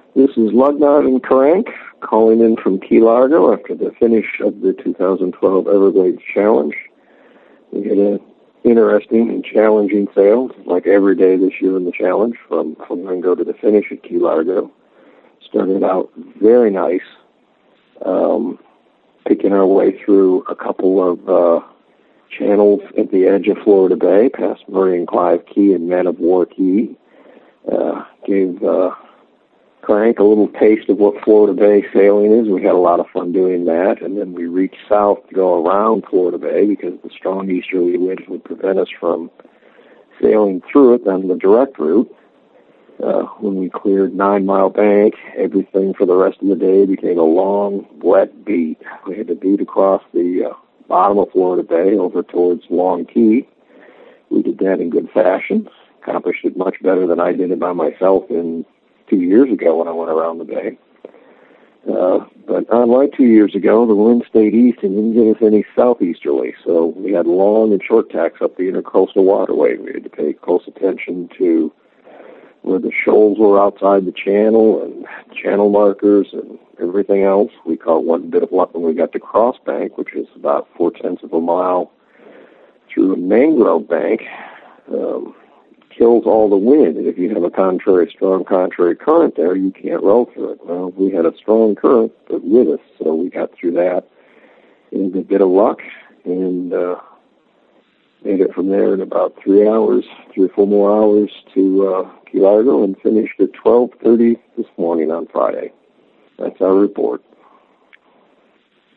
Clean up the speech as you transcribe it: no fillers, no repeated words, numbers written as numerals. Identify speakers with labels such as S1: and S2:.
S1: This is Lugnut and Crank calling in from Key Largo after the finish of the 2012 Everglades Challenge. We had an interesting and challenging sail, like every day this year in the challenge, from Flamingo to the finish at Key Largo. Started out very nice, picking our way through a couple of channels at the edge of Florida Bay, past Murray and Clive Key and Man of War Key. Gave Crank a little taste of what Florida Bay sailing is. We had a lot of fun doing that, and then we reached south to go around Florida Bay because the strong easterly winds would prevent us from sailing through it on the direct route. When we cleared 9 Mile Bank, everything for the rest of the day became a long, wet beat. We had to beat across the bottom of Florida Bay over towards Long Key. We did that in good fashion, accomplished it much better than I did it by myself in 2 years ago when I went around the bay. But unlike 2 years ago, the wind stayed east and didn't give us any southeasterly, so we had long and short tacks up the intercoastal waterway. We had to pay close attention to where the shoals were outside the channel and channel markers and everything else. We caught one bit of luck when we got to Cross Bank, which is about 0.4 of a mile through a mangrove bank. Kills all the wind, and if you have a strong contrary current there, you can't row through it. Well, we had a strong current with us, so we got through that in a bit of luck, and made it from there in about 3 or 4 more hours to Key Largo, and finished at 12:30 this morning on Friday. That's our report.